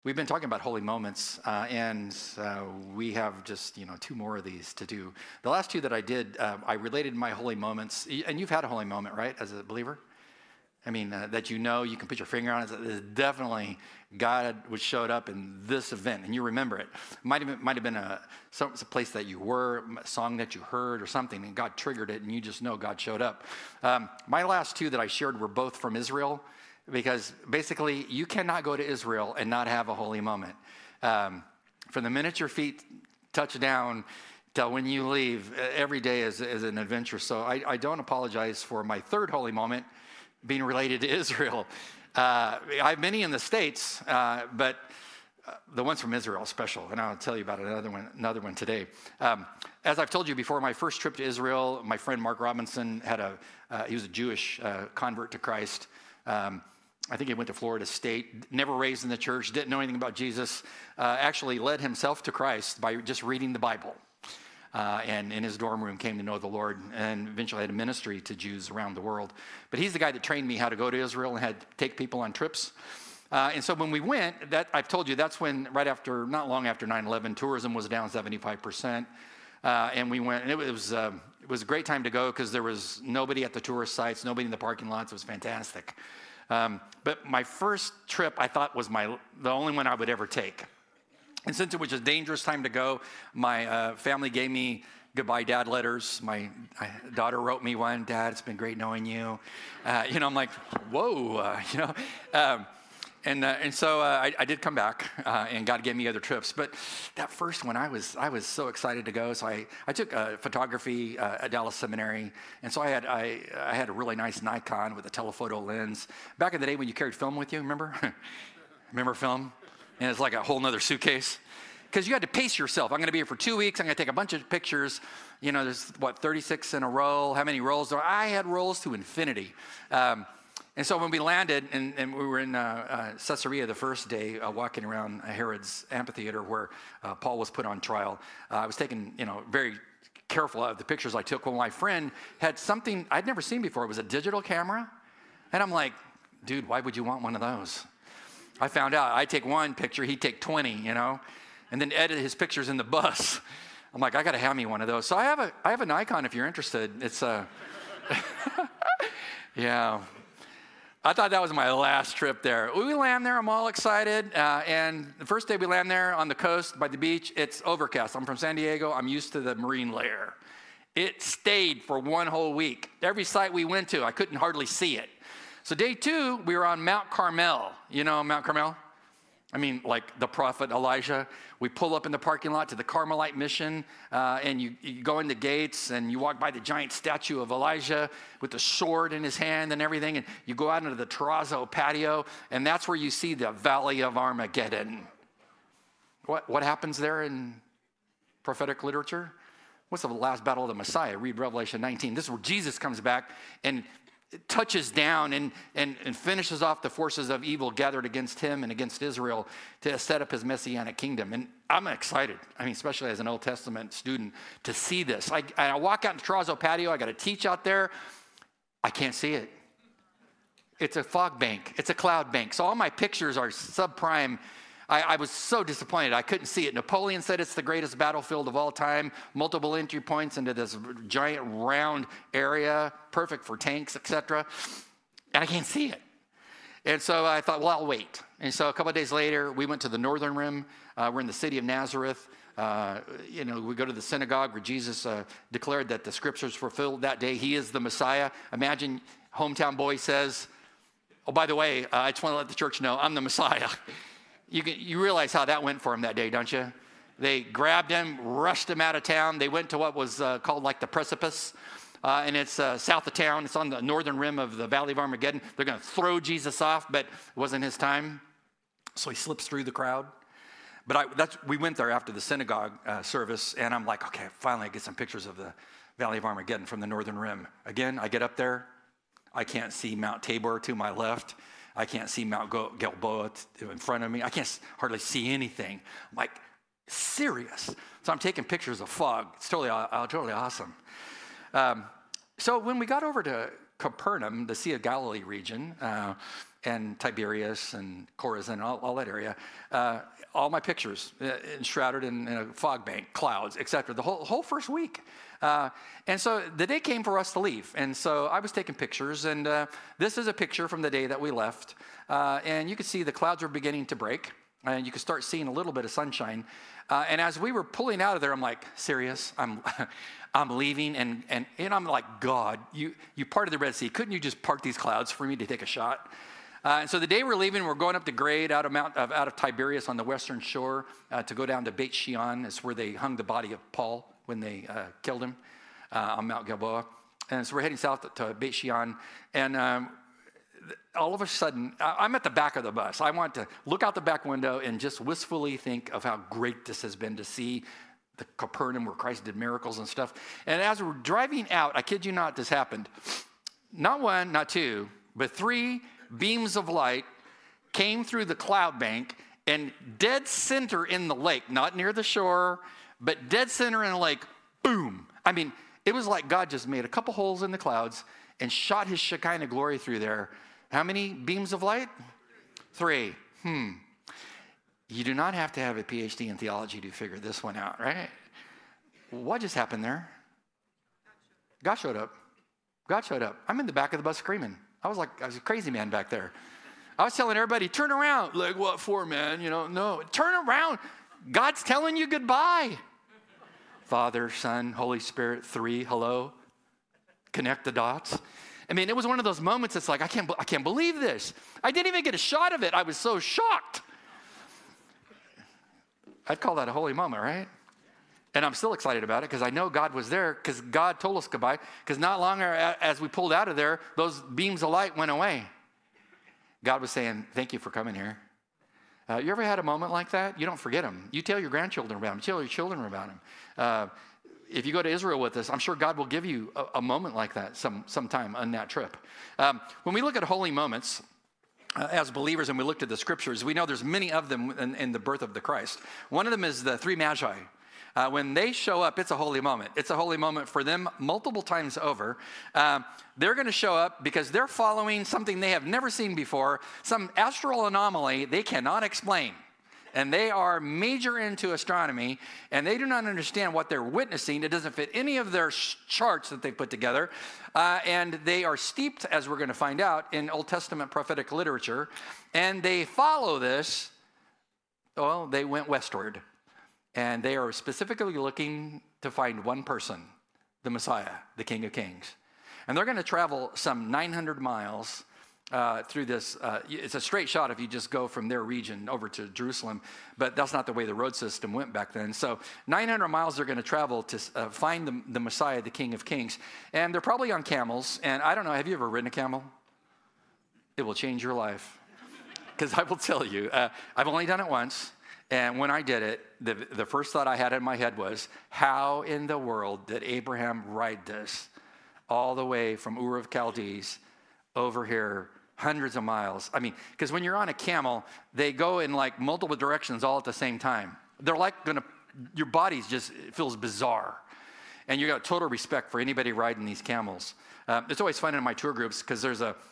We've been talking about holy moments, and we have just, two more of these to do. The last two that I did, I related my holy moments, and you've had a holy moment, right, as a believer? I mean, that you can put your finger on it. It's definitely God showed up in this event, and you remember it. Might have been a place that you were, a song that you heard or something, and God triggered it, and you just know God showed up. My last two that I shared were both from Israel, because basically you cannot go to Israel and not have a holy moment. From the minute your feet touch down till when you leave, every day is an adventure. So I don't apologize for my third holy moment being related to Israel. I have many in the States, but the ones from Israel are special, and I'll tell you about another one today. As I've told you before, my first trip to Israel, my friend Mark Robinson he was a Jewish convert to Christ. I think he went to Florida State, never raised in the church, didn't know anything about Jesus, actually led himself to Christ by just reading the Bible. And in his dorm room came to know the Lord, and eventually had a ministry to Jews around the world. But he's the guy that trained me how to go to Israel and had to take people on trips. And so when we went, I've told you, that's when not long after 9/11, tourism was down 75%. And we went, and it was a great time to go because there was nobody at the tourist sites, nobody in the parking lots. It was fantastic. But my first trip, I thought, was the only one I would ever take. And since it was a dangerous time to go, my family gave me goodbye dad letters. My daughter wrote me one, "Dad, it's been great knowing you." I'm like, whoa, And so I did come back, and God gave me other trips. But that first one, I was so excited to go. So I took photography at Dallas Seminary, and so I had a really nice Nikon with a telephoto lens. Back in the day when you carried film with you, remember? Remember film? And it's like a whole nother suitcase. Because you had to pace yourself. I'm going to be here for 2 weeks. I'm going to take a bunch of pictures. There's 36 in a roll. How many rolls? I had rolls to infinity. And so when we landed, and we were in Caesarea the first day, walking around Herod's amphitheater where Paul was put on trial, I was taking, very careful of the pictures I took. Well, my friend had something I'd never seen before. It was a digital camera. And I'm like, dude, why would you want one of those? I found out I'd take one picture, he'd take 20, and then edit his pictures in the bus. I'm like, I got to have me one of those. So I have a Nikon if you're interested. It's yeah. I thought that was my last trip there. We land there, I'm all excited. And the first day we land there on the coast by the beach, it's overcast. I'm from San Diego. I'm used to the marine layer. It stayed for one whole week. Every site we went to, I couldn't hardly see it. So day 2, we were on Mount Carmel. You know Mount Carmel? I mean, like the prophet Elijah. We pull up in the parking lot to the Carmelite mission, and you go in the gates, and you walk by the giant statue of Elijah with the sword in his hand and everything, and you go out into the terrazzo patio, and that's where you see the Valley of Armageddon. What happens there in prophetic literature? What's the last battle of the Messiah? Read Revelation 19. This is where Jesus comes back and touches down and finishes off the forces of evil gathered against him and against Israel to set up his messianic kingdom. And I'm excited, especially as an Old Testament student, to see this. I walk out in the terrazzo patio. I got to teach out there. I can't see it. It's a fog bank. It's a cloud bank. So all my pictures are subprime. I was so disappointed. I couldn't see it. Napoleon said it's the greatest battlefield of all time. Multiple entry points into this giant round area, perfect for tanks, etc. And I can't see it. And so I thought, well, I'll wait. And so a couple of days later, we went to the northern rim. We're in the city of Nazareth. We go to the synagogue where Jesus declared that the scriptures fulfilled that day. He is the Messiah. Imagine hometown boy says, oh, by the way, I just want to let the church know I'm the Messiah. You realize how that went for him that day, don't you? They grabbed him, rushed him out of town. They went to what was called like the precipice, and it's south of town. It's on the northern rim of the Valley of Armageddon. They're going to throw Jesus off, but it wasn't his time. So he slips through the crowd. But we went there after the synagogue service, and I'm like, okay, finally I get some pictures of the Valley of Armageddon from the northern rim. Again, I get up there. I can't see Mount Tabor to my left. I can't see Mount Gilboa in front of me. I can't hardly see anything. I'm like, serious. So I'm taking pictures of fog. It's totally awesome. So when we got over to Capernaum, the Sea of Galilee region, and Tiberias and Chorazin, all that area. All my pictures enshrouded in a fog bank, clouds, etc. The whole first week. And so the day came for us to leave. And so I was taking pictures, and this is a picture from the day that we left. And you could see the clouds were beginning to break, and you could start seeing a little bit of sunshine. And as we were pulling out of there, I'm like, serious? I'm leaving, and I'm like, God, you parted the Red Sea. Couldn't you just part these clouds for me to take a shot? And so the day we're leaving, we're going up the grade out of Tiberias on the western shore to go down to Beit Shean. It's where they hung the body of Paul when they killed him on Mount Gilboa. And so we're heading south to Beit Shean. And all of a sudden, I'm at the back of the bus. I want to look out the back window and just wistfully think of how great this has been to see the Capernaum where Christ did miracles and stuff. And as we're driving out, I kid you not, this happened. Not one, not two, but 3 beams of light came through the cloud bank and dead center in the lake, not near the shore, but dead center in the lake, boom. I mean, it was like God just made a couple holes in the clouds and shot his Shekinah glory through there. How many beams of light? 3. You do not have to have a PhD in theology to figure this one out, right? What just happened there? God showed up. God showed up. I'm in the back of the bus screaming. I was a crazy man back there. I was telling everybody, turn around. Like, what for, man? No, turn around. God's telling you goodbye. Father, Son, Holy Spirit, 3, hello. Connect the dots. I mean, it was one of those moments that's like, I can't believe this. I didn't even get a shot of it. I was so shocked. I'd call that a holy moment, right? And I'm still excited about it because I know God was there because God told us goodbye. Because not long as we pulled out of there, those beams of light went away. God was saying, thank you for coming here. You ever had a moment like that? You don't forget them. You tell your grandchildren about them. You tell your children about them. If you go to Israel with us, I'm sure God will give you a moment like that sometime on that trip. When we look at holy moments, as believers, and we looked at the scriptures, we know there's many of them in the birth of the Christ. One of them is the 3 magi. When they show up, it's a holy moment. It's a holy moment for them multiple times over. They're going to show up because they're following something they have never seen before, some astral anomaly they cannot explain. And they are major into astronomy, and they do not understand what they're witnessing. It doesn't fit any of their charts that they put together. And they are steeped, as we're going to find out, in Old Testament prophetic literature. And they follow this. Well, they went westward. And they are specifically looking to find one person, the Messiah, the King of Kings. And they're going to travel some 900 miles through this. It's a straight shot if you just go from their region over to Jerusalem, but that's not the way the road system went back then. So 900 miles they're going to travel to find the Messiah, the King of Kings. And they're probably on camels. And I don't know, have you ever ridden a camel? It will change your life. Because I will tell you, I've only done it once. And when I did it, the first thought I had in my head was, how in the world did Abraham ride this all the way from Ur of Chaldees over here, hundreds of miles? I mean, because when you're on a camel, they go in like multiple directions all at the same time. They're like your body's just, it feels bizarre. And you got total respect for anybody riding these camels. It's always fun in my tour groups because there's a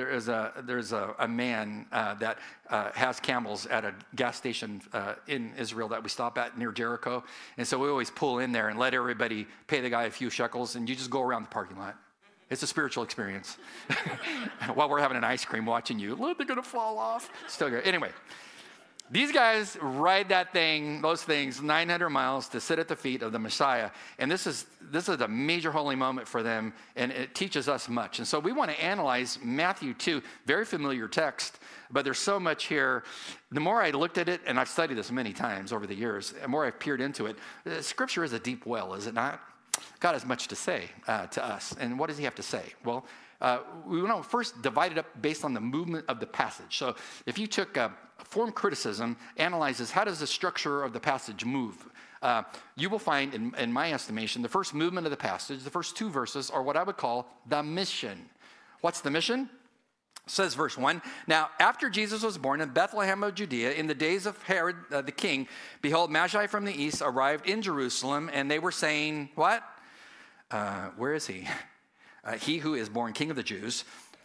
man that has camels at a gas station in Israel that we stop at near Jericho. And so we always pull in there and let everybody pay the guy a few shekels, and you just go around the parking lot. It's a spiritual experience. While we're having an ice cream watching you, they're going to fall off. Still good. Anyway, these guys ride those things 900 miles to sit at the feet of the Messiah. And this is a major holy moment for them, and it teaches us much. And so we want to analyze Matthew 2, very familiar text, but there's so much here. The more I looked at it, and I've studied this many times over the years, the more I've peered into it, Scripture is a deep well, is it not? God has much to say to us. And what does he have to say? Well, we want to first divide it up based on the movement of the passage. So if you took form criticism, analyzes how does the structure of the passage move, you will find, in my estimation, the first movement of the passage, the first 2 verses, are what I would call the mission. What's the mission? Says verse 1, now after Jesus was born in Bethlehem of Judea, in the days of Herod the king, behold, Magi from the east arrived in Jerusalem, and they were saying, what? Where is he? He who is born King of the Jews.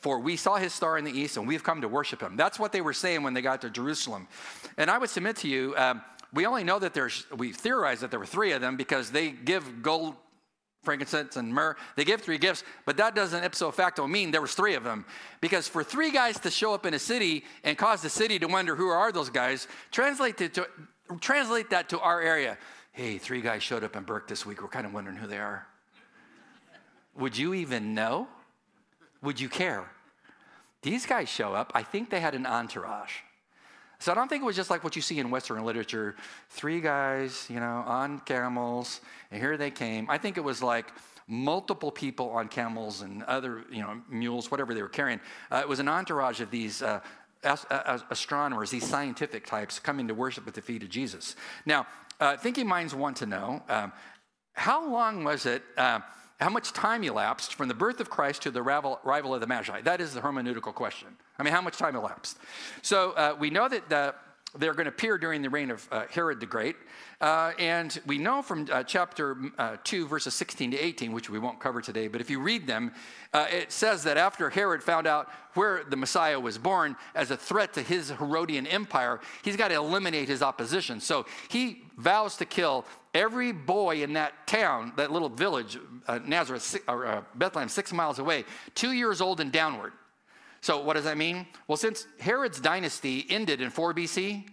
for we saw his star in the east, and we've come to worship him. That's what they were saying when they got to Jerusalem. And I would submit to you, we only know that we theorize that there were 3 of them because they give gold, frankincense, and myrrh. They give 3 gifts, but that doesn't ipso facto mean there was 3 of them. Because for 3 guys to show up in a city and cause the city to wonder who are those guys, translate that to our area. Hey, 3 guys showed up in Burke this week. We're kind of wondering who they are. Would you even know? Would you care? These guys show up. I think they had an entourage. So I don't think it was just like what you see in Western literature, 3 guys, on camels, and here they came. I think it was like multiple people on camels and other, mules, whatever they were carrying. It was an entourage of these astronomers, these scientific types coming to worship at the feet of Jesus. Now, thinking minds want to know, how long was it, how much time elapsed from the birth of Christ to the arrival of the Magi? That is the hermeneutical question. I mean, how much time elapsed? So we know that they're going to appear during the reign of Herod the Great. And we know from chapter 2, verses 16 to 18, which we won't cover today, but if you read them, it says that after Herod found out where the Messiah was born as a threat to his Herodian empire, he's got to eliminate his opposition. So he vows to kill every boy in that town, that little village, Nazareth, or Bethlehem, 6 miles away, 2 years old and downward. So what does that mean? Well, since Herod's dynasty ended in 4 BC,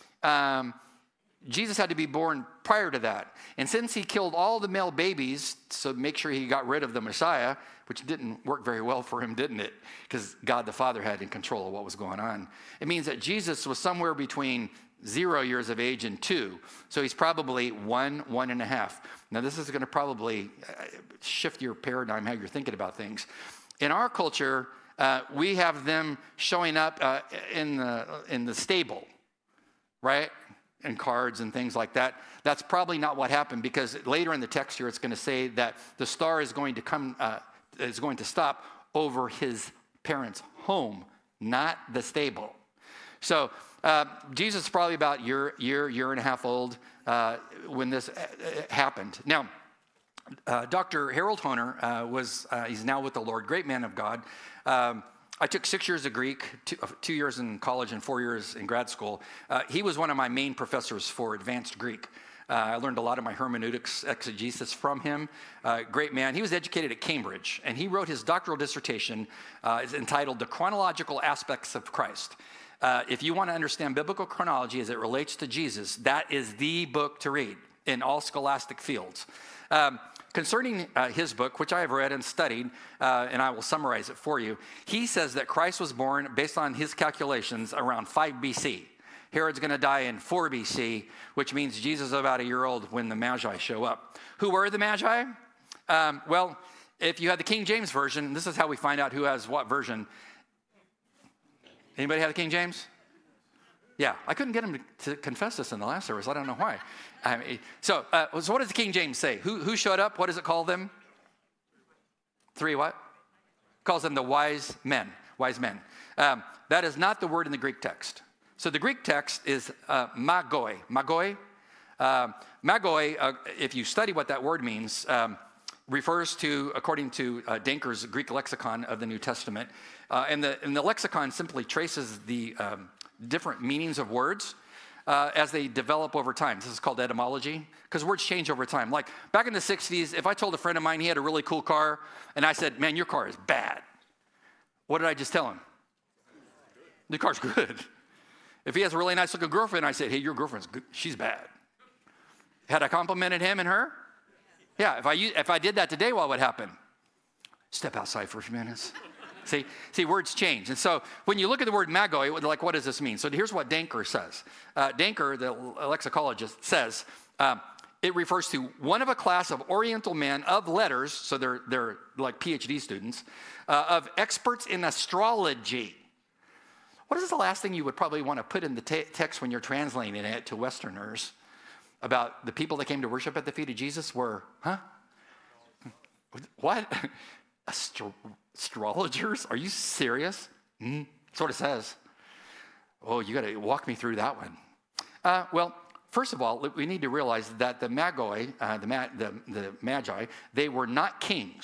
Jesus had to be born prior to that. And since he killed all the male babies to make sure he got rid of the Messiah, which didn't work very well for him, didn't it? Because God the Father had in control of what was going on. It means that Jesus was somewhere between 0 years of age and 2. So he's probably 1.5. Now this is going to probably shift your paradigm, how you're thinking about things. In our culture, we have them showing up in the stable, right? And cards and things like that. That's probably not what happened, because later in the text here it's going to say that the star is going to stop over his parents' home, not the stable. So Jesus is probably about year and a half old when this happened. Now, Dr. Harold Hoehner he's now with the Lord, great man of God. I took 6 years of Greek, 2 years in college and 4 years in grad school. He was one of my main professors for advanced Greek. I learned a lot of my hermeneutics exegesis from him. Great man. He was educated at Cambridge, and he wrote his doctoral dissertation is entitled The Chronological Aspects of Christ. If you want to understand biblical chronology as it relates to Jesus, that is the book to read in all scholastic fields. Concerning his book, which I have read and studied, and I will summarize it for you, he says that Christ was born, based on his calculations, around 5 BC. Herod's going to die in 4 BC, which means Jesus is about a year old when the Magi show up. Who were the Magi? Well, if you have the King James Version, this is how we find out who has what version. Anybody have the King James? Yeah, I couldn't get him to confess this in the last service. I don't know why. So what does the King James say? Who showed up? What does it call them? 3 what? Calls them the wise men. Wise men. That is not the word in the Greek text. So the Greek text is magoi. Magoi. Magoi, if you study what that word means, refers to, according to Denker's Greek lexicon of the New Testament, and the lexicon simply traces the different meanings of words as they develop over time. This is called etymology, because words change over time. Like back in the 60s, if I told a friend of mine he had a really cool car, and I said, man, your car is bad, what did I just tell him? The car's good. If he has a really nice looking girlfriend, I said, hey, your girlfriend's good. She's bad. Had I complimented him and her? Yeah, if I did that today, what would happen? Step outside for a few minutes. See, words change. And so when you look at the word magoi, like, what does this mean? So here's what Denker says. Denker, the lexicologist, says it refers to one of a class of Oriental men of letters, so they're like PhD students, of experts in astrology. What is the last thing you would probably want to put in the text when you're translating it to Westerners about the people that came to worship at the feet of Jesus were, what? Astrologers? Are you serious? That's what it says. Oh, you got to walk me through that one. Well, first of all, we need to realize that the Magoi, the Magi, they were not kings.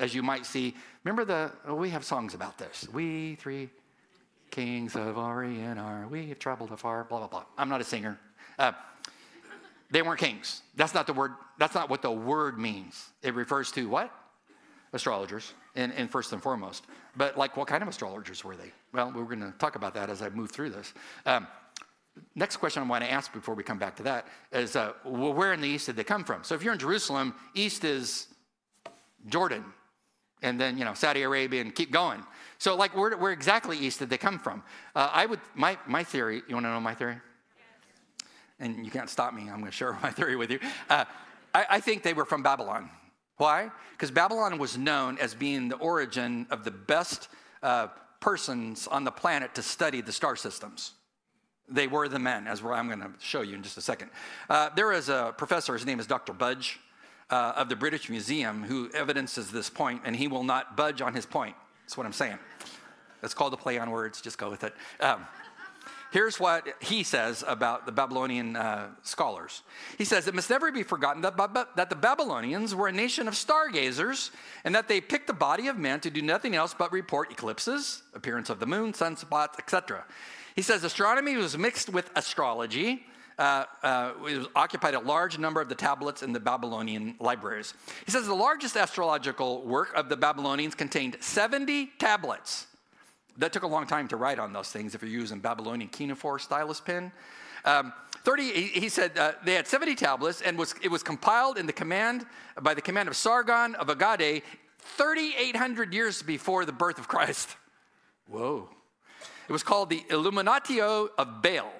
as you might see. Remember we have songs about this. We three kings of Orient are, we have traveled afar, blah, blah, blah. I'm not a singer. They weren't kings. That's not the word. That's not what the word means. It refers to what? Astrologers, and first and foremost. But like, what kind of astrologers were they? Well, we're going to talk about that as I move through this. Next question I want to ask before we come back to that is, well, where in the east did they come from? So if you're in Jerusalem, east is Jordan, and then, Saudi Arabia, and keep going. So like, where exactly east did they come from? My theory, you want to know my theory? Yes. And you can't stop me. I'm going to share my theory with you. I think they were from Babylon. Why? Because Babylon was known as being the origin of the best persons on the planet to study the star systems. They were the men, as I'm going to show you in just a second. There is a professor, his name is Dr. Budge, of the British Museum, who evidences this point, and he will not budge on his point. That's what I'm saying. It's called a play on words. Just go with it. Here's what he says about the Babylonian scholars. He says, it must never be forgotten that the Babylonians were a nation of stargazers, and that they picked the body of men to do nothing else but report eclipses, appearance of the moon, sunspots, etc. He says astronomy was mixed with astrology. It occupied a large number of the tablets in the Babylonian libraries. He says the largest astrological work of the Babylonians contained 70 tablets. That took a long time to write on those things if you're using Babylonian cuneiform stylus pen. 30, he said they had 70 tablets, and it was compiled by the command of Sargon of Agade 3,800 years before the birth of Christ. Whoa. It was called the Illuminatio of Baal.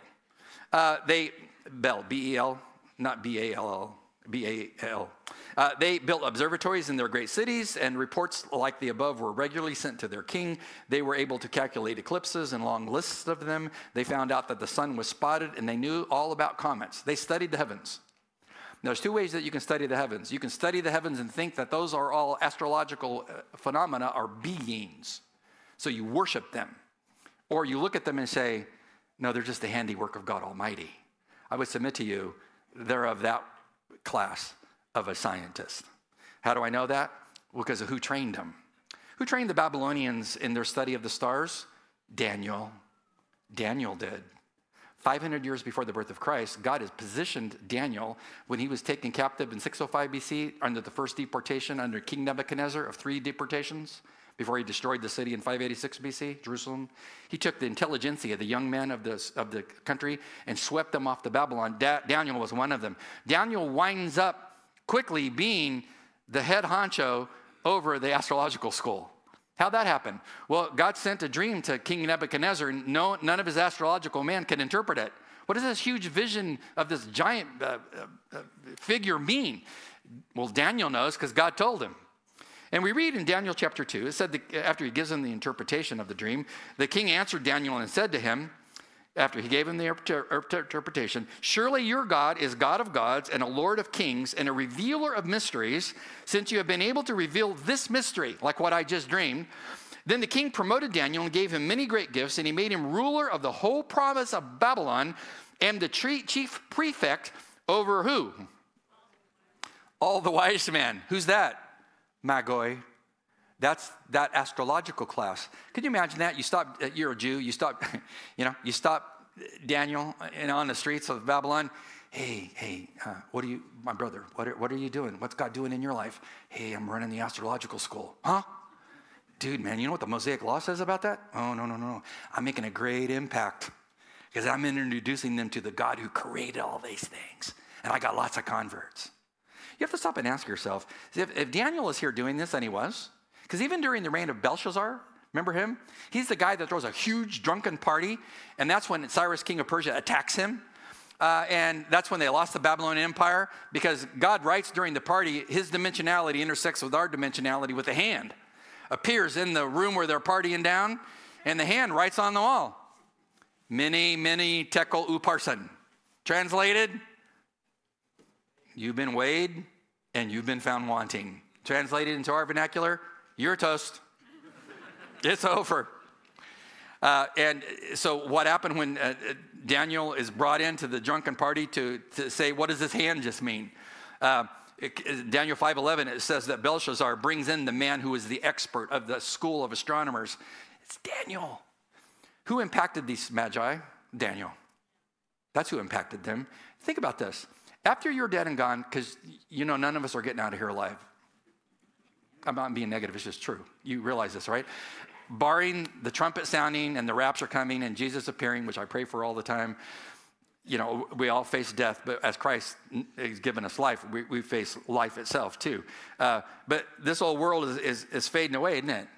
Bel, B-E-L, not B-A-L-L, B-A-L. They built observatories in their great cities, and reports like the above were regularly sent to their king. They were able to calculate eclipses and long lists of them. They found out that the sun was spotted, and they knew all about comets. They studied the heavens. Now, there's two ways that you can study the heavens. You can study the heavens and think that those are all astrological phenomena or beings. So you worship them. Or you look at them and say, no, they're just the handiwork of God Almighty. I would submit to you, they're of that class of a scientist. How do I know that? Well, because of who trained them. Who trained the Babylonians in their study of the stars? Daniel. Daniel did. 500 years before the birth of Christ, God has positioned Daniel when he was taken captive in 605 BC under the first deportation under King Nebuchadnezzar of 3 deportations. Before he destroyed the city in 586 BC, Jerusalem. He took the intelligentsia, the young men of the country, and swept them off to Babylon. Daniel was one of them. Daniel winds up quickly being the head honcho over the astrological school. How'd that happen? Well, God sent a dream to King Nebuchadnezzar, and none of his astrological men could interpret it. What does this huge vision of this giant figure mean? Well, Daniel knows because God told him. And we read in Daniel chapter 2, it said that after he gives him the interpretation of the dream, the king answered Daniel and said to him, after he gave him the interpretation, surely your God is God of gods and a Lord of kings and a revealer of mysteries, since you have been able to reveal this mystery, like what I just dreamed. Then the king promoted Daniel and gave him many great gifts, and he made him ruler of the whole province of Babylon and the chief prefect over who? All the wise men. Who's that? Magoi. That's that astrological class. Could you imagine that? You're a Jew, you stop Daniel on the streets of Babylon. Hey, my brother, what are you doing? What's God doing in your life? Hey, I'm running the astrological school. Huh? Dude, man, you know what the Mosaic Law says about that? Oh, no. I'm making a great impact because I'm introducing them to the God who created all these things. And I got lots of converts. You have to stop and ask yourself, if Daniel is here doing this, and he was, because even during the reign of Belshazzar, remember him? He's the guy that throws a huge drunken party, and that's when Cyrus, king of Persia, attacks him. And that's when they lost the Babylonian Empire, because God writes during the party, his dimensionality intersects with our dimensionality with the hand. Appears in the room where they're partying down, and the hand writes on the wall. Mene, tekel, upharsin. Translated, you've been weighed and you've been found wanting. Translated into our vernacular, you're toast. It's over. And so what happened when Daniel is brought into the drunken party to say, what does this hand just mean? Daniel 5:11, it says that Belshazzar brings in the man who is the expert of the school of astronomers. It's Daniel. Who impacted these magi? Daniel. That's who impacted them. Think about this. After you're dead and gone, because none of us are getting out of here alive. I'm not being negative, it's just true. You realize this, right? Barring the trumpet sounding and the rapture coming and Jesus appearing, which I pray for all the time, we all face death, but as Christ has given us life, we face life itself too. But this old world is fading away, isn't it?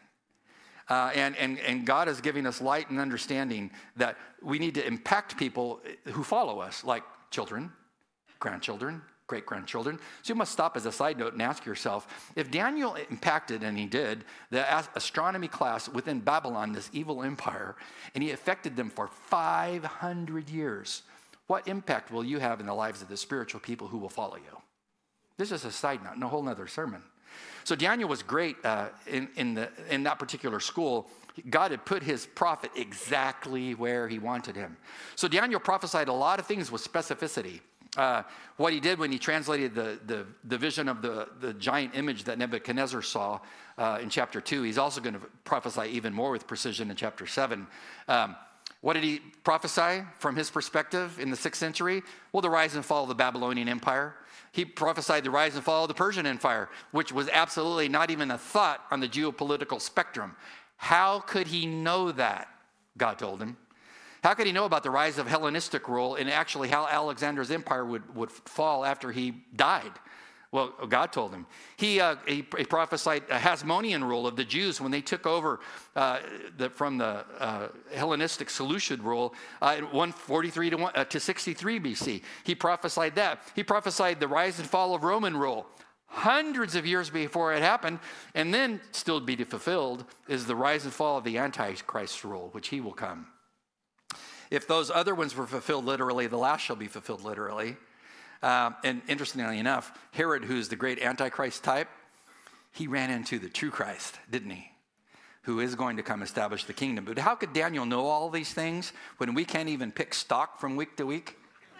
And God is giving us light and understanding that we need to impact people who follow us, like children, grandchildren, great-grandchildren. So you must stop as a side note and ask yourself, if Daniel impacted, and he did, the astronomy class within Babylon, this evil empire, and he affected them for 500 years, what impact will you have in the lives of the spiritual people who will follow you? This is a side note, no whole nother sermon. So Daniel was great in that particular school. God had put his prophet exactly where he wanted him. So Daniel prophesied a lot of things with specificity. What he did when he translated the vision of the giant image that Nebuchadnezzar saw in chapter 2, he's also going to prophesy even more with precision in chapter 7. What did he prophesy from his perspective in the 6th century? Well, the rise and fall of the Babylonian Empire. He prophesied the rise and fall of the Persian Empire, which was absolutely not even a thought on the geopolitical spectrum. How could he know that? God told him. How could he know about the rise of Hellenistic rule and actually how Alexander's empire would fall after he died? Well, God told him. He prophesied a Hasmonean rule of the Jews when they took over from the Hellenistic Seleucid rule in 143 to 63 BC. He prophesied that. He prophesied the rise and fall of Roman rule hundreds of years before it happened, and then still to be fulfilled is the rise and fall of the Antichrist rule, which he will come. If those other ones were fulfilled literally, the last shall be fulfilled literally. And interestingly enough, Herod, who's the great Antichrist type, he ran into the true Christ, didn't he? Who is going to come establish the kingdom. But how could Daniel know all these things when we can't even pick stock from week to week?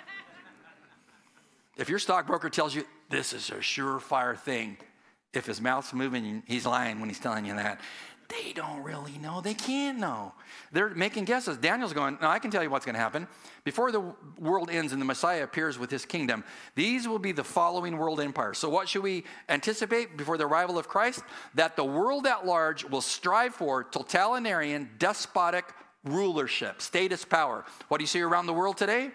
If your stockbroker tells you this is a surefire thing, if his mouth's moving, he's lying when he's telling you that. They don't really know. They can't know. They're making guesses. Daniel's going, no, I can tell you what's going to happen. Before the world ends and the Messiah appears with his kingdom, these will be the following world empires. So what should we anticipate before the arrival of Christ? That the world at large will strive for totalitarian, despotic rulership, status power. What do you see around the world today?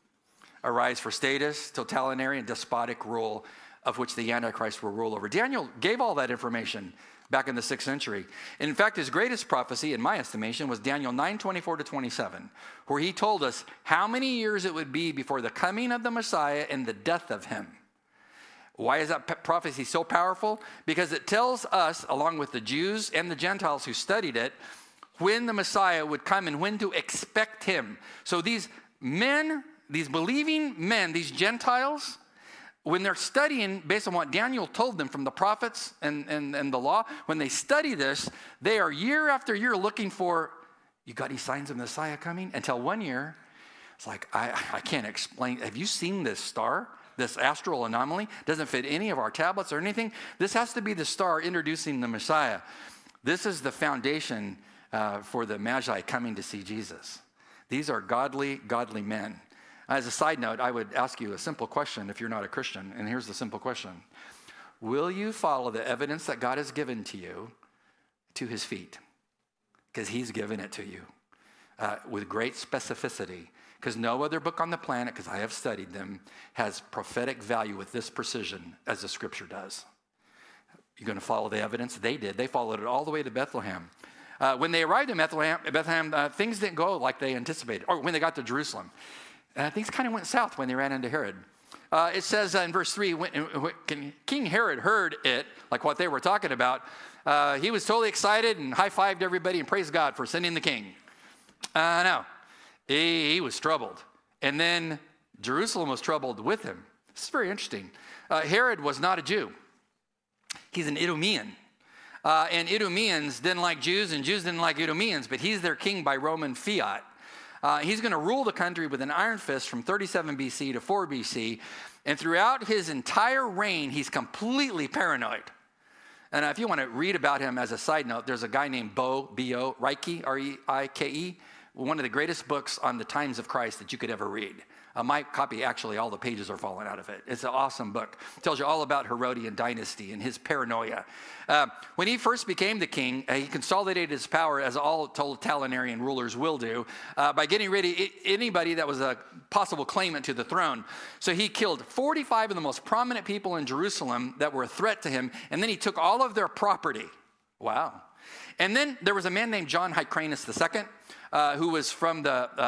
A rise for status, totalitarian, despotic rule, of which the Antichrist will rule over. Daniel gave all that information back in the 6th century. In fact, his greatest prophecy, in my estimation, was Daniel 9:24-27, where he told us how many years it would be before the coming of the Messiah and the death of him. Why is that prophecy so powerful? Because it tells us, along with the Jews and the Gentiles who studied it, when the Messiah would come and when to expect him. So these men, these believing men, these Gentiles, when they're studying based on what Daniel told them from the prophets and the law, when they study this, they are year after year looking for, you got any signs of the Messiah coming? Until one year, it's like, I can't explain. Have you seen this star? This astral anomaly? Doesn't fit any of our tablets or anything. This has to be the star introducing the Messiah. This is the foundation for the Magi coming to see Jesus. These are godly men. As a side note, I would ask you a simple question if you're not a Christian, and here's the simple question. Will you follow the evidence that God has given to you to his feet? Because he's given it to you with great specificity, because no other book on the planet, because I have studied them, has prophetic value with this precision as the scripture does. You're going to follow the evidence? They did. They followed it all the way to Bethlehem. When they arrived in Bethlehem, things didn't go like they anticipated, or when they got to Jerusalem. Things kind of went south when they ran into Herod. It says in verse 3, when King Herod heard it, like what they were talking about, he was totally excited and high-fived everybody and praised God for sending the king. No, he was troubled. And then Jerusalem was troubled with him. This is very interesting. Herod was not a Jew. He's an Idumean. And Idumeans didn't like Jews, and Jews didn't like Idumeans, but he's their king by Roman fiat. He's going to rule the country with an iron fist from 37 BC to 4 BC. And throughout his entire reign, he's completely paranoid. And if you want to read about him as a side note, there's a guy named Bo, B-O, Reike, R-E-I-K-E, one of the greatest books on the times of Christ that you could ever read. My copy, actually, all the pages are falling out of it. It's an awesome book. It tells you all about Herodian dynasty and his paranoia. When he first became the king, he consolidated his power, as all totalitarian rulers will do, by getting rid of anybody that was a possible claimant to the throne. So he killed 45 of the most prominent people in Jerusalem that were a threat to him, and then he took all of their property. Wow. And then there was a man named John Hyrcanus II, who was from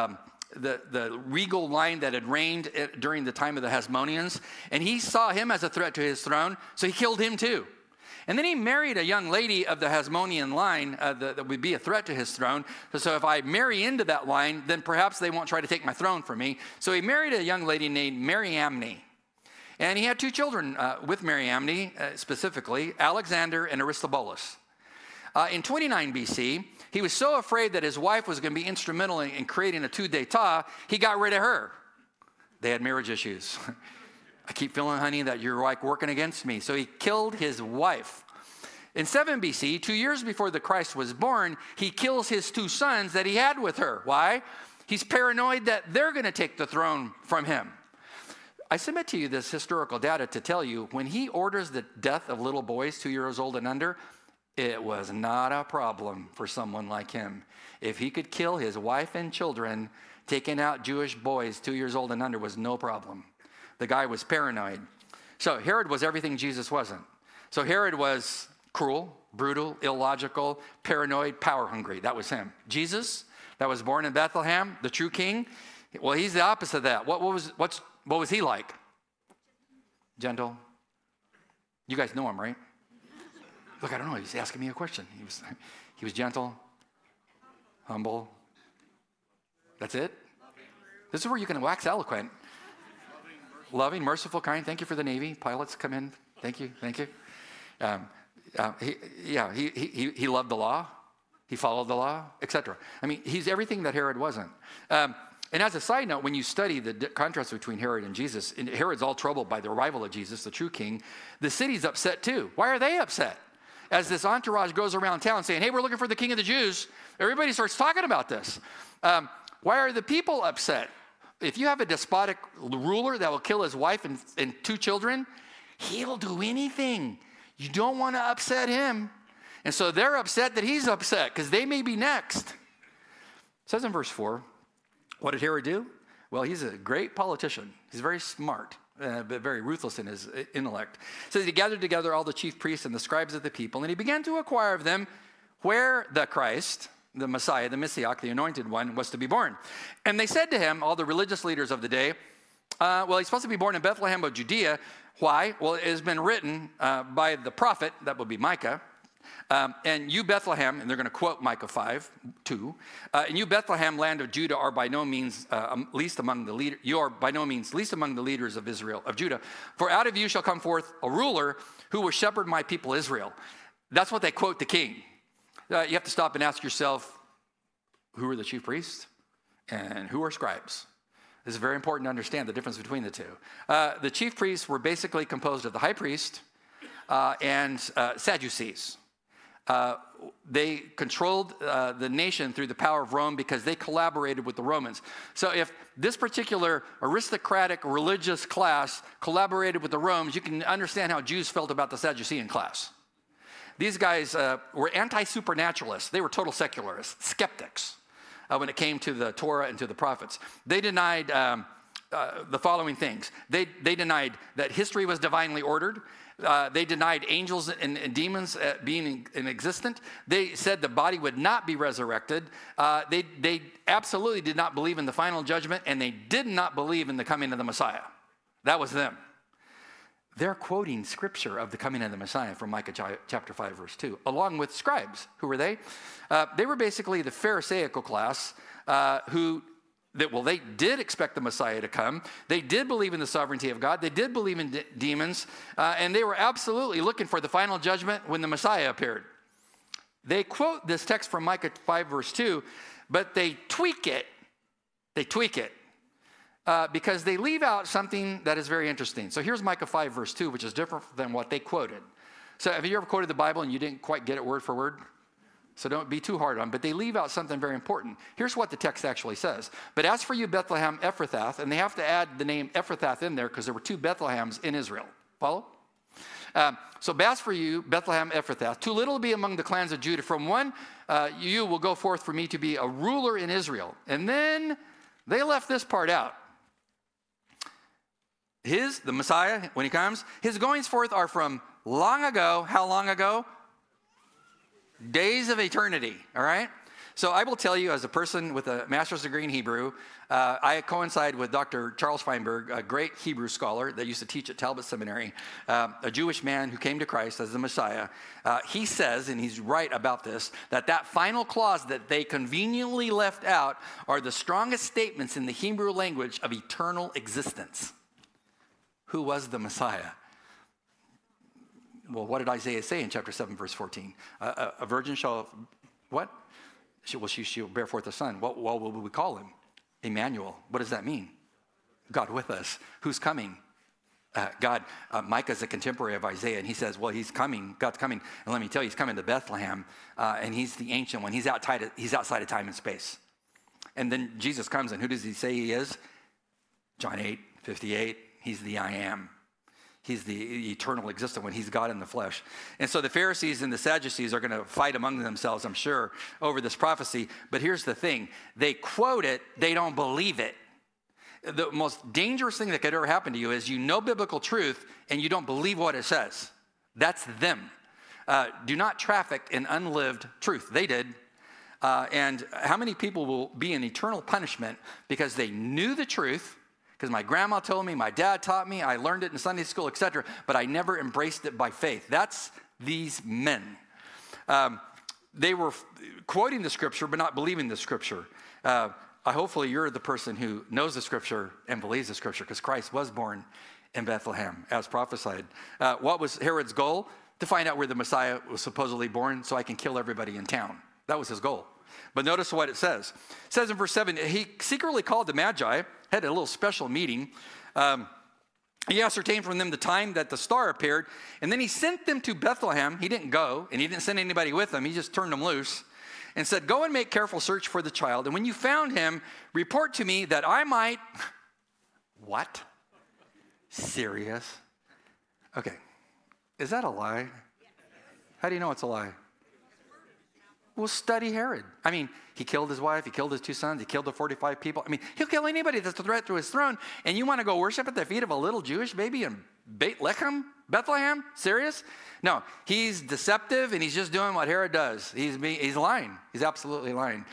the regal line that had reigned during the time of the Hasmoneans, and he saw him as a threat to his throne, so he killed him too. And then he married a young lady of the Hasmonean line that would be a threat to his throne. So if I marry into that line, then perhaps they won't try to take my throne from me. So he married a young lady named Mariamne. And he had 2 children with Mariamne, specifically, Alexander and Aristobulus. In 29 BC, he was so afraid that his wife was going to be instrumental in creating a coup d'etat, he got rid of her. They had marriage issues. I keep feeling, honey, that you're like working against me. So he killed his wife. In 7 BC, 2 years before the Christ was born, he kills his 2 sons that he had with her. Why? He's paranoid that they're going to take the throne from him. I submit to you this historical data to tell you, when he orders the death of little boys 2 years old and under, it was not a problem for someone like him. If he could kill his wife and children, taking out Jewish boys 2 years old and under was no problem. The guy was paranoid. So Herod was everything Jesus wasn't. So Herod was cruel, brutal, illogical, paranoid, power hungry. That was him. Jesus, that was born in Bethlehem, the true king, well, he's the opposite of that. What was he like? Gentle. You guys know him, right? Look, I don't know. He's asking me a question. He was gentle, humble. That's it? This is where you can wax eloquent. Loving, merciful, kind. Thank you for the Navy. Pilots, come in. Thank you. He loved the law. He followed the law, etc. I mean, he's everything that Herod wasn't. And as a side note, when you study the contrast between Herod and Jesus, and Herod's all troubled by the arrival of Jesus, the true king, the city's upset too. Why are they upset? As this entourage goes around town saying, hey, we're looking for the king of the Jews, everybody starts talking about this. Why are the people upset? If you have a despotic ruler that will kill his wife and 2 children, he'll do anything. You don't want to upset him. And so they're upset that he's upset because they may be next. It says in verse 4, what did Herod do? Well, he's a great politician. He's very smart, but very ruthless in his intellect. It says he gathered together all the chief priests and the scribes of the people, and he began to inquire of them where the Christ, the Messiah, the Messiah, the anointed one, was to be born. And they said to him, all the religious leaders of the day, well, he's supposed to be born in Bethlehem of Judea. Why? Well, it has been written by the prophet, that would be Micah, and you Bethlehem, and they're going to quote Micah 5:2. And you Bethlehem, land of Judah, are by no means least among the leaders. You are by no means least among the leaders of Israel, of Judah. For out of you shall come forth a ruler who will shepherd my people Israel. That's what they quote the king. You have to stop and ask yourself, who are the chief priests and who are scribes? It's very important to understand the difference between the two. The chief priests were basically composed of the high priest and Sadducees. They controlled the nation through the power of Rome because they collaborated with the Romans. So if this particular aristocratic religious class collaborated with the Romans, you can understand how Jews felt about the Sadducean class. These guys were anti-supernaturalists. They were total secularists, skeptics when it came to the Torah and to the prophets. They denied the following things. They denied that history was divinely ordered. They denied angels and demons being existent. They said the body would not be resurrected. They absolutely did not believe in the final judgment, and they did not believe in the coming of the Messiah. That was them. They're quoting scripture of the coming of the Messiah from Micah chapter 5, verse 2, along with scribes. Who were they? They were basically the Pharisaical class they did expect the Messiah to come. They did believe in the sovereignty of God. They did believe in demons. And they were absolutely looking for the final judgment when the Messiah appeared. They quote this text from Micah 5, verse 2, but they tweak it They tweak it because they leave out something that is very interesting. So here's Micah 5, verse 2, which is different than what they quoted. So have you ever quoted the Bible and you didn't quite get it word for word? So don't be too hard on them. But they leave out something very important. Here's what the text actually says. But as for you, Bethlehem Ephrathah, and they have to add the name Ephrathah in there because there were 2 Bethlehems in Israel. Follow? So as for you, Bethlehem Ephrathah, too little to be among the clans of Judah. From one, you will go forth for me to be a ruler in Israel. And then they left this part out. The Messiah, when he comes, his goings forth are from long ago. How long ago? Days of eternity, all right? So I will tell you, as a person with a master's degree in Hebrew, I coincide with Dr. Charles Feinberg, a great Hebrew scholar that used to teach at Talbot Seminary, a Jewish man who came to Christ as the Messiah. He says, and he's right about this, that final clause that they conveniently left out are the strongest statements in the Hebrew language of eternal existence. Who was the Messiah? Well, what did Isaiah say in chapter 7, verse 14? A virgin shall, what? She'll bear forth a son. What will we call him? Emmanuel. What does that mean? God with us. Who's coming? God. Micah's a contemporary of Isaiah, and he says, well, he's coming. God's coming. And let me tell you, he's coming to Bethlehem, and he's the ancient one. He's outside of time and space. And then Jesus comes, and who does he say he is? John 8:58. He's the I am. He's the eternal existent one. He's God in the flesh. And so the Pharisees and the Sadducees are going to fight among themselves, I'm sure, over this prophecy. But here's the thing. They quote it. They don't believe it. The most dangerous thing that could ever happen to you is you know biblical truth and you don't believe what it says. That's them. Do not traffic in unlived truth. They did. And how many people will be in eternal punishment because they knew the truth? Because my grandma told me, my dad taught me, I learned it in Sunday school, etc., but I never embraced it by faith. That's these men. They were quoting the scripture, but not believing the scripture. Hopefully you're the person who knows the scripture and believes the scripture, because Christ was born in Bethlehem, as prophesied. What was Herod's goal? To find out where the Messiah was supposedly born so I can kill everybody in town. That was his goal. But notice what it says. It says in verse 7, he secretly called the Magi, had a little special meeting. He ascertained from them the time that the star appeared, and then he sent them to Bethlehem. He didn't go, and he didn't send anybody with him. He just turned them loose and said, go and make careful search for the child, and when you found him, report to me that I might... What? Serious? Okay. Is that a lie? How do you know it's a lie? Well, study Herod. I mean, he killed his wife, he killed his 2 sons, he killed the 45 people. I mean, he'll kill anybody that's a threat to his throne. And you want to go worship at the feet of a little Jewish baby in Bethlehem? Serious? No, he's deceptive and he's just doing what Herod does. He's lying. He's absolutely lying.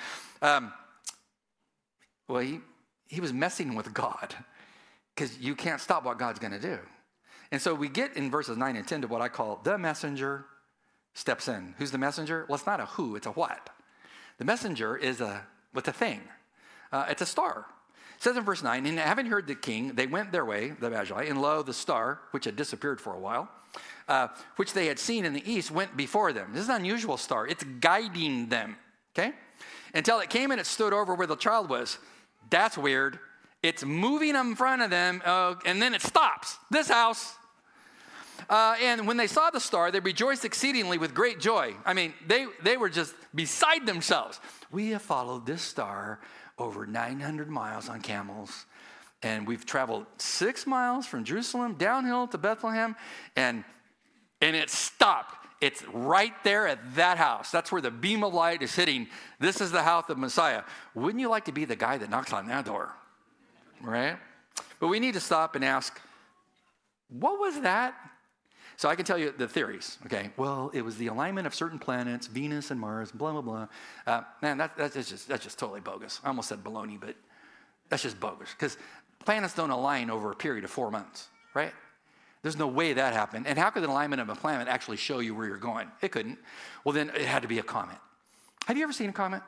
Well, he was messing with God, because you can't stop what God's going to do. And so we get in verses 9 and 10 to what I call the messenger steps in. Who's the messenger? Well, it's not a who, it's a what. The messenger is a thing. It's a star. It says in verse 9, and having heard the king, they went their way, the Magi, and lo, the star, which had disappeared for a while, which they had seen in the east, went before them. This is an unusual star. It's guiding them, okay? Until it came and it stood over where the child was. That's weird. It's moving in front of them, and then it stops. This house. And when they saw the star, they rejoiced exceedingly with great joy. I mean, they were just beside themselves. We have followed this star over 900 miles on camels, and we've traveled 6 miles from Jerusalem downhill to Bethlehem, and it stopped. It's right there at that house. That's where the beam of light is hitting. This is the house of Messiah. Wouldn't you like to be the guy that knocks on that door? Right? But we need to stop and ask, what was that? So I can tell you the theories, okay? Well, it was the alignment of certain planets, Venus and Mars, blah, blah, blah. Man, that's just totally bogus. I almost said baloney, but that's just bogus, because planets don't align over a period of 4 months, right? There's no way that happened. And how could the alignment of a planet actually show you where you're going? It couldn't. Well, then it had to be a comet. Have you ever seen a comet?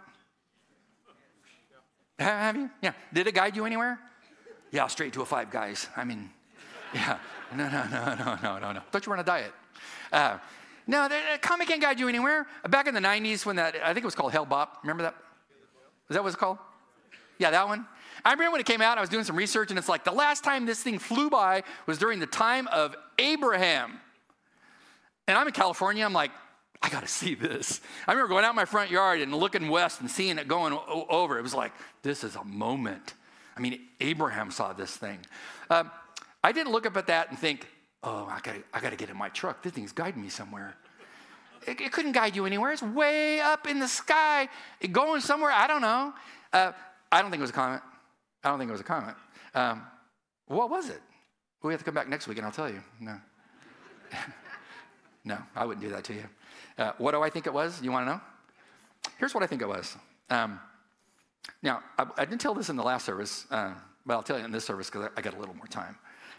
Have you? Yeah. Did it guide you anywhere? Yeah, straight to a 5 guys. I mean, yeah. No. Thought you were on a diet. No, the comet can't guide you anywhere. Back in the 90s when I think it was called Hale-Bopp. Remember that? Is that what it's called? Yeah, that one. I remember when it came out, I was doing some research, and it's like the last time this thing flew by was during the time of Abraham. And I'm in California. I'm like, I got to see this. I remember going out my front yard and looking west and seeing it going over. It was like, this is a moment. I mean, Abraham saw this thing. I didn't look up at that and think, oh, I got to get in my truck. This thing's guiding me somewhere. It couldn't guide you anywhere. It's way up in the sky, going somewhere. I don't know. I don't think it was a comet. What was it? We have to come back next week and I'll tell you. No. No, I wouldn't do that to you. What do I think it was? You want to know? Here's what I think it was. Now, I didn't tell this in the last service, but I'll tell you in this service because I got a little more time.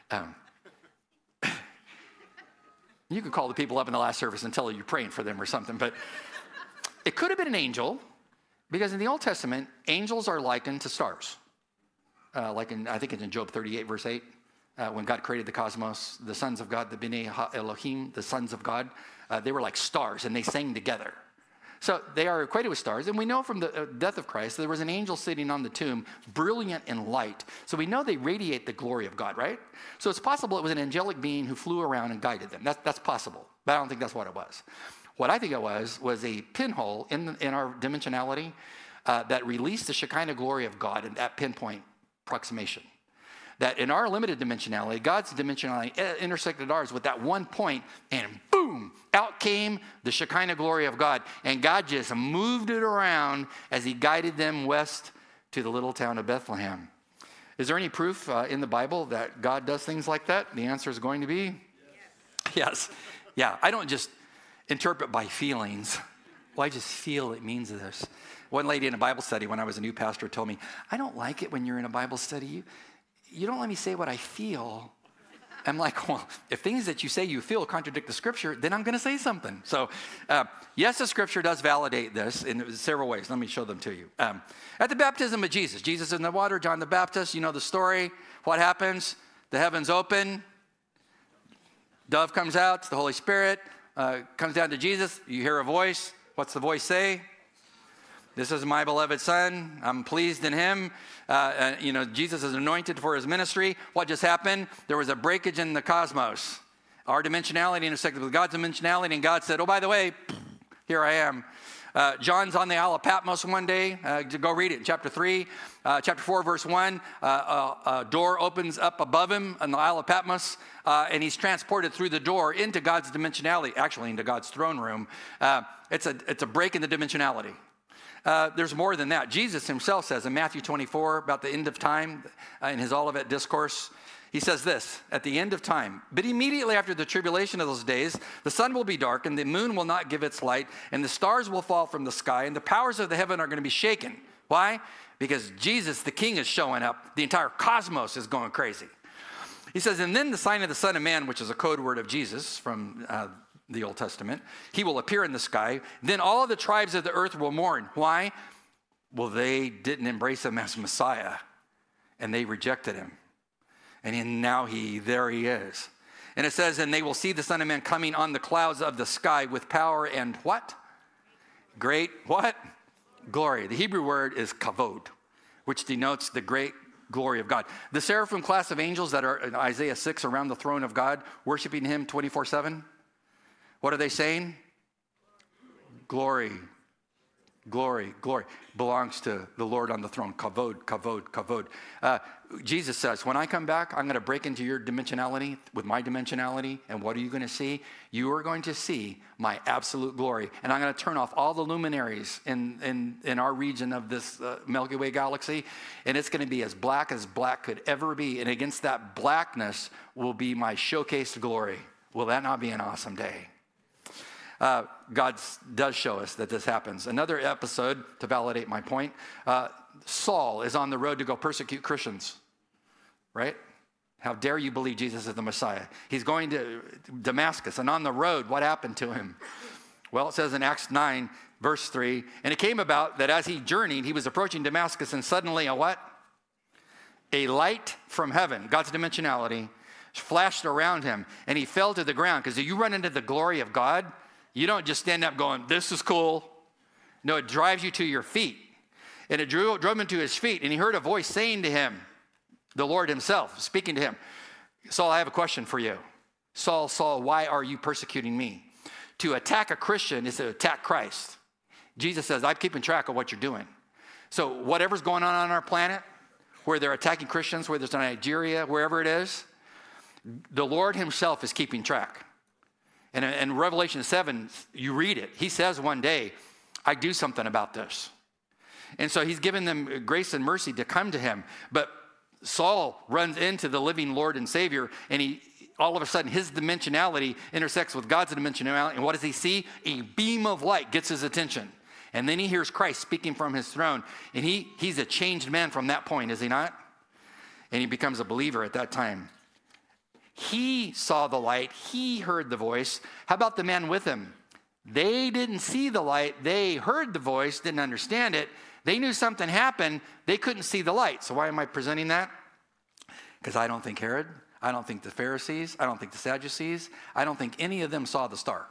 You could call the people up in the last service and tell them you're praying for them or something, but it could have been an angel, because in the Old Testament, angels are likened to stars. I think it's in Job 38, verse 8, when God created the cosmos, the sons of God, the B'nai Elohim, the sons of God, they were like stars, and they sang together. So they are equated with stars, and we know from the death of Christ, there was an angel sitting on the tomb, brilliant in light. So we know they radiate the glory of God, right? So it's possible it was an angelic being who flew around and guided them. That's possible, but I don't think that's what it was. What I think it was a pinhole in our dimensionality that released the Shekinah glory of God in that pinpoint approximation. That in our limited dimensionality, God's dimensionality intersected ours with that one point, and boom, out came the Shekinah glory of God. And God just moved it around as he guided them west to the little town of Bethlehem. Is there any proof in the Bible that God does things like that? The answer is going to be yes. Yeah, I don't just interpret by feelings. Well, I just feel it means this. One lady in a Bible study when I was a new pastor told me, I don't like it when you're in a Bible study. You don't let me say what I feel. I'm like, well, if things that you say you feel contradict the scripture, then I'm going to say something. So, yes, the scripture does validate this in several ways. Let me show them to you. At the baptism of Jesus, Jesus in the water, John the Baptist, you know the story. What happens? The heavens open. Dove comes out, the Holy Spirit comes down to Jesus. You hear a voice. What's the voice say? This is my beloved son. I'm pleased in him. Jesus is anointed for his ministry. What just happened? There was a breakage in the cosmos. Our dimensionality intersected with God's dimensionality, and God said, oh, by the way, here I am. John's on the Isle of Patmos one day. Go read it in chapter 3. Chapter 4, verse 1. A door opens up above him on the Isle of Patmos, and he's transported through the door into God's dimensionality, actually into God's throne room. It's a break in the dimensionality. There's more than that. Jesus himself says in Matthew 24 about the end of time in his Olivet Discourse, he says this, at the end of time, but immediately after the tribulation of those days, the sun will be darkened, the moon will not give its light, and the stars will fall from the sky, and the powers of the heaven are going to be shaken. Why? Because Jesus, the King, is showing up. The entire cosmos is going crazy. He says, and then the sign of the Son of Man, which is a code word of Jesus from the Old Testament, he will appear in the sky. Then all of the tribes of the earth will mourn. Why? Well, they didn't embrace him as Messiah, and they rejected him. And now there he is. And it says, and they will see the Son of Man coming on the clouds of the sky with power and what? Great what? Glory. The Hebrew word is kavod, which denotes the great glory of God. The seraphim class of angels that are in Isaiah 6 around the throne of God, worshiping him 24/7. What are they saying? Glory, glory, glory belongs to the Lord on the throne. Kavod, kavod, kavod. Jesus says, when I come back, I'm going to break into your dimensionality with my dimensionality. And what are you going to see? You are going to see my absolute glory. And I'm going to turn off all the luminaries in our region of this Milky Way galaxy. And it's going to be as black could ever be. And against that blackness will be my showcased glory. Will that not be an awesome day? God does show us that this happens. Another episode to validate my point, Saul is on the road to go persecute Christians, right? How dare you believe Jesus is the Messiah? He's going to Damascus, and on the road, what happened to him? Well, it says in Acts 9, verse 3, and it came about that as he journeyed, he was approaching Damascus, and suddenly a what? A light from heaven, God's dimensionality, flashed around him, and he fell to the ground. Because if you run into the glory of God, you don't just stand up going, this is cool. No, it drives you to your feet. And it drove him to his feet, and he heard a voice saying to him, the Lord himself, speaking to him, Saul, I have a question for you. Saul, Saul, why are you persecuting me? To attack a Christian is to attack Christ. Jesus says, I'm keeping track of what you're doing. So whatever's going on our planet, where they're attacking Christians, whether it's in Nigeria, wherever it is, the Lord himself is keeping track. And in Revelation 7, you read it. He says one day, I do something about this. And so he's given them grace and mercy to come to him. But Saul runs into the living Lord and Savior, and he all of a sudden his dimensionality intersects with God's dimensionality. And what does he see? A beam of light gets his attention. And then he hears Christ speaking from his throne. And he's a changed man from that point, is he not? And he becomes a believer at that time. He saw the light. He heard the voice. How about the man with him? They didn't see the light. They heard the voice, didn't understand it. They knew something happened. They couldn't see the light. So why am I presenting that? Because I don't think Herod, I don't think the Pharisees, I don't think the Sadducees, I don't think any of them saw the star.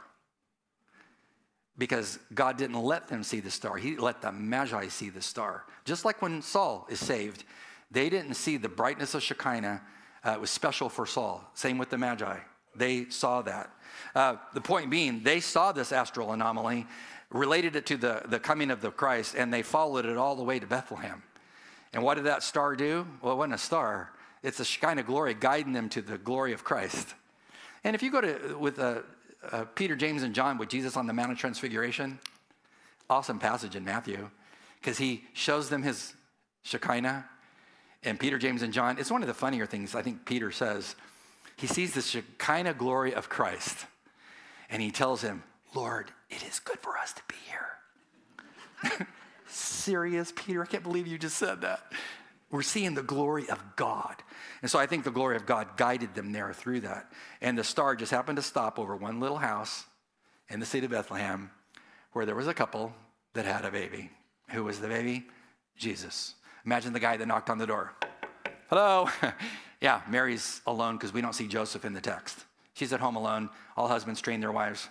Because God didn't let them see the star. He let the Magi see the star. Just like when Saul is saved, they didn't see the brightness of Shekinah. It was special for Saul. Same with the Magi. They saw that. The point being, they saw this astral anomaly, related it to the coming of the Christ, and they followed it all the way to Bethlehem. And what did that star do? Well, it wasn't a star. It's a Shekinah glory guiding them to the glory of Christ. And if you go to with Peter, James, and John with Jesus on the Mount of Transfiguration, awesome passage in Matthew, because he shows them his Shekinah. And Peter, James, and John, it's one of the funnier things I think Peter says. He sees the Shekinah glory of Christ, and he tells him, Lord, it is good for us to be here. Serious, Peter? I can't believe you just said that. We're seeing the glory of God. And so I think the glory of God guided them there through that. And the star just happened to stop over one little house in the city of Bethlehem where there was a couple that had a baby. Who was the baby? Jesus. Imagine the guy that knocked on the door. Hello. Yeah, Mary's alone because we don't see Joseph in the text. She's at home alone. All husbands train their wives.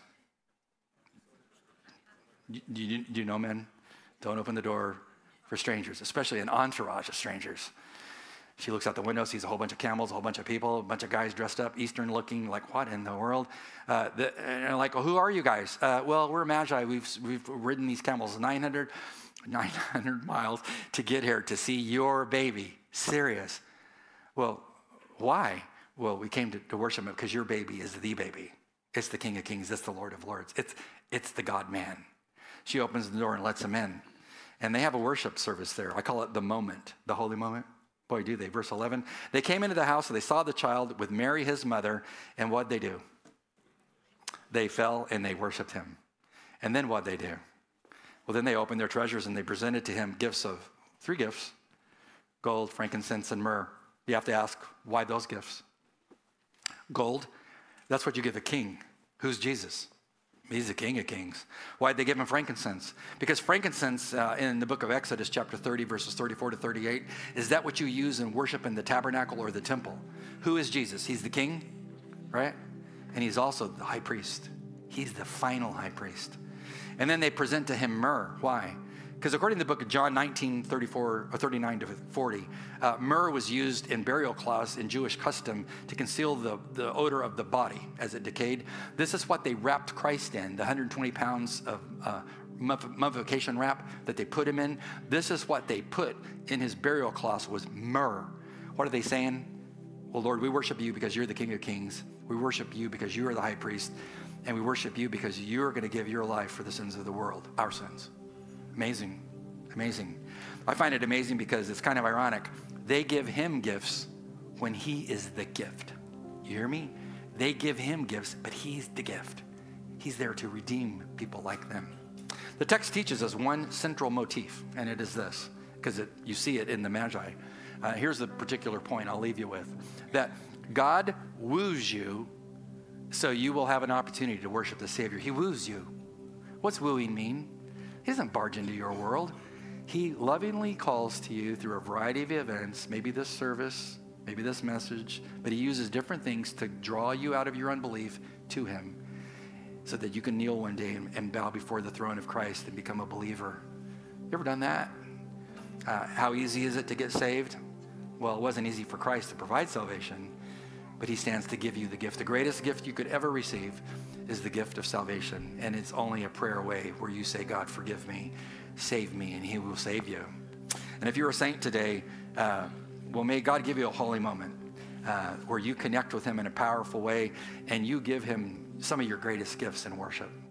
Do you know, men? Don't open the door for strangers, especially an entourage of strangers. She looks out the window, sees a whole bunch of camels, a whole bunch of people, a bunch of guys dressed up, Eastern looking, like, what in the world? And like, well, who are you guys? Well, we're Magi. We've ridden these camels 900 miles to get here to see your baby. Serious. Well, why? Well, we came to worship him because your baby is the baby. It's the King of Kings. It's the Lord of Lords. It's the God-man. She opens the door and lets him in. And they have a worship service there. I call it the moment, the holy moment. Boy, do they. Verse 11. They came into the house and they saw the child with Mary, his mother. And what'd they do? They fell and they worshiped him. And then what'd they do? Well, then they opened their treasures and they presented to him three gifts, gold, frankincense, and myrrh. You have to ask, why those gifts? Gold, that's what you give a king. Who's Jesus? He's the King of Kings. Why'd they give him frankincense? Because frankincense in the book of Exodus, chapter 30, verses 34 to 38, is that what you use in worship in the tabernacle or the temple? Who is Jesus? He's the king, right? And he's also the high priest. He's the final high priest. And then they present to him myrrh. Why? Because according to the book of John 19, 39 to 40, myrrh was used in burial cloths in Jewish custom to conceal the odor of the body as it decayed. This is what they wrapped Christ in, the 120 pounds of mummification wrap that they put him in. This is what they put in his burial cloths was myrrh. What are they saying? Well, Lord, we worship you because you're the King of Kings. We worship you because you are the high priest. And we worship you because you're going to give your life for the sins of the world, our sins. Amazing, amazing. I find it amazing because it's kind of ironic. They give him gifts when he is the gift. You hear me? They give him gifts, but he's the gift. He's there to redeem people like them. The text teaches us one central motif, and it is this, because you see it in the Magi. Here's the particular point I'll leave you with, that God woos you so you will have an opportunity to worship the Savior. He woos you. What's wooing mean? He doesn't barge into your world. He lovingly calls to you through a variety of events, maybe this service, maybe this message, but he uses different things to draw you out of your unbelief to him so that you can kneel one day and bow before the throne of Christ and become a believer. You ever done that? How easy is it to get saved? Well, it wasn't easy for Christ to provide salvation, but he stands to give you the gift. The greatest gift you could ever receive is the gift of salvation, and it's only a prayer away where you say, God, forgive me, save me, and he will save you. And if you're a saint today, well, may God give you a holy moment where you connect with him in a powerful way and you give him some of your greatest gifts in worship.